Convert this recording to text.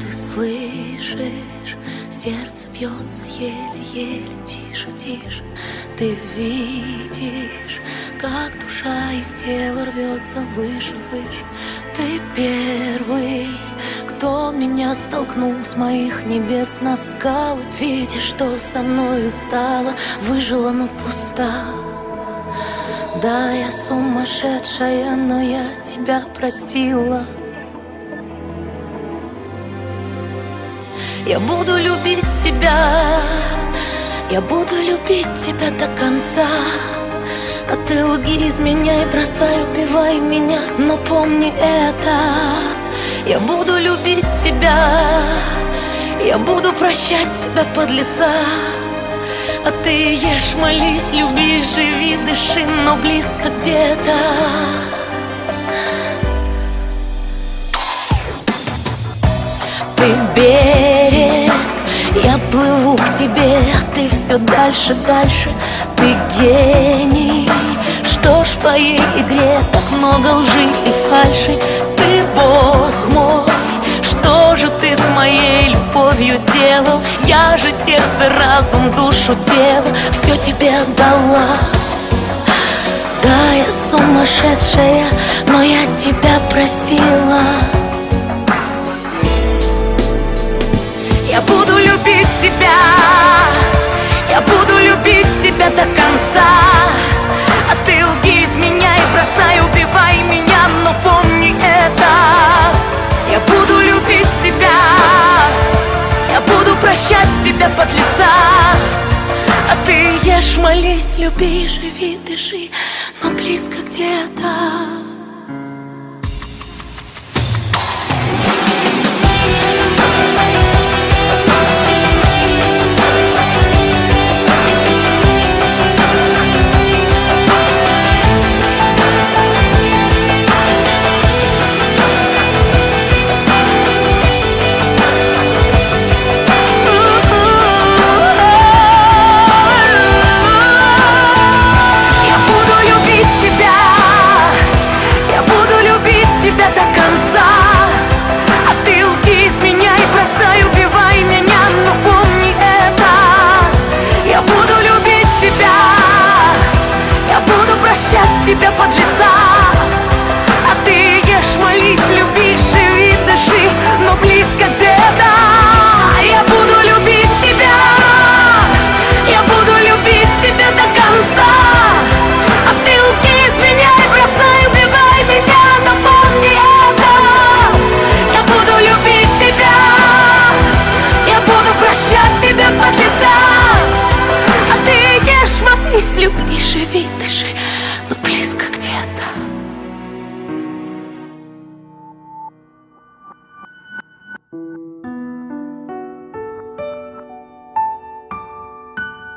Ты слышишь, сердце бьется еле-еле, тише, тише. Ты видишь, как душа из тела рвется выше, выше. Ты первый, кто меня столкнул с моих небес на скалы. Видишь, что со мною стало, выжила, но пуста. Да, я сумасшедшая, но я тебя простила. Я буду любить тебя, я буду любить тебя до конца. А ты лги, изменяй, бросай, убивай меня, но помни это. Я буду любить тебя, я буду прощать тебя, подлеца. А ты ешь, молись, люби, живи, дыши, но близко где-то. Ты берег, я плыву к тебе, а ты все дальше, дальше. Ты гений, что ж в твоей игре так много лжи и фальши. Ты Бог мой, что же ты с моей любовью сделал? Я же сердце, разум, душу, тело все тебе отдала. Да, я сумасшедшая, но я тебя простила. Я буду любить тебя, я буду любить тебя до конца. А ты лги, изменяй, бросай, убивай меня, но помни это. Я буду любить тебя, я буду прощать тебя, подлеца. А ты ешь, молись, люби, живи, дыши,